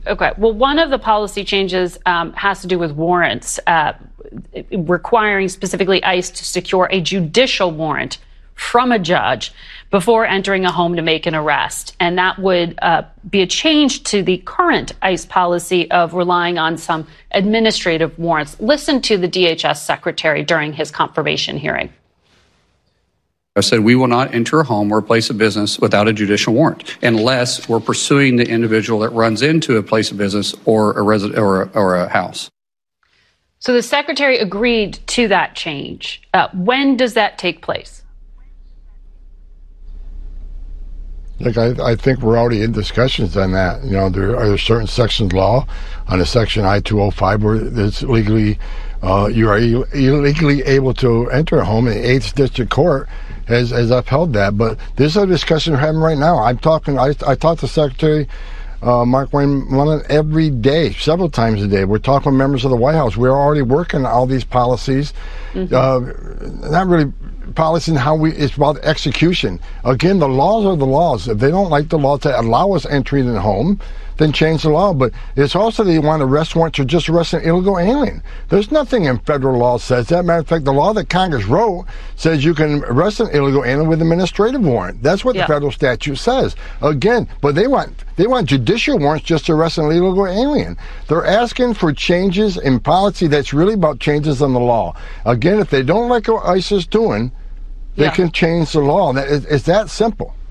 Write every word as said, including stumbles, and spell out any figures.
Okay. Well, one of the policy changes um, has to do with warrants, uh, requiring specifically ICE to secure a judicial warrant from a judge before entering a home to make an arrest. And that would uh, be a change to the current ICE policy of relying on some administrative warrants. Listen to the D H S secretary during his confirmation hearing. I said we will not enter a home or a place of business without a judicial warrant unless we're pursuing the individual that runs into a place of business or a resident or a, or a house. So the secretary agreed to that change. Uh, when does that take place? Look, I, I think we're already in discussions on that. You know, there are certain sections of law on a section I two oh five where it's legally, uh, you are Ill- illegally able to enter a home, and the eighth District Court has, has upheld that. But this is a discussion we're having right now. I'm talking, I, I talk to Secretary uh, Mark Wayne Mullen every day, several times a day. We're talking with members of the White House. We're already working on all these policies. Mm-hmm. Uh, not really policy and how we, it's about execution. Again, the laws are the laws. If they don't like the law to allow us entry in the home, then change the law. But it's also they want arrest warrants to just arrest an illegal alien. There's nothing in federal law that says that. Matter of fact, the law that Congress wrote says you can arrest an illegal alien with an administrative warrant. That's what yeah. the federal statute says. Again, but they want they want judicial warrants just to arrest an illegal alien. They're asking for changes in policy that's really about changes in the law. Again, if they don't like what ICE is doing, they yeah. can change the law. It's that simple.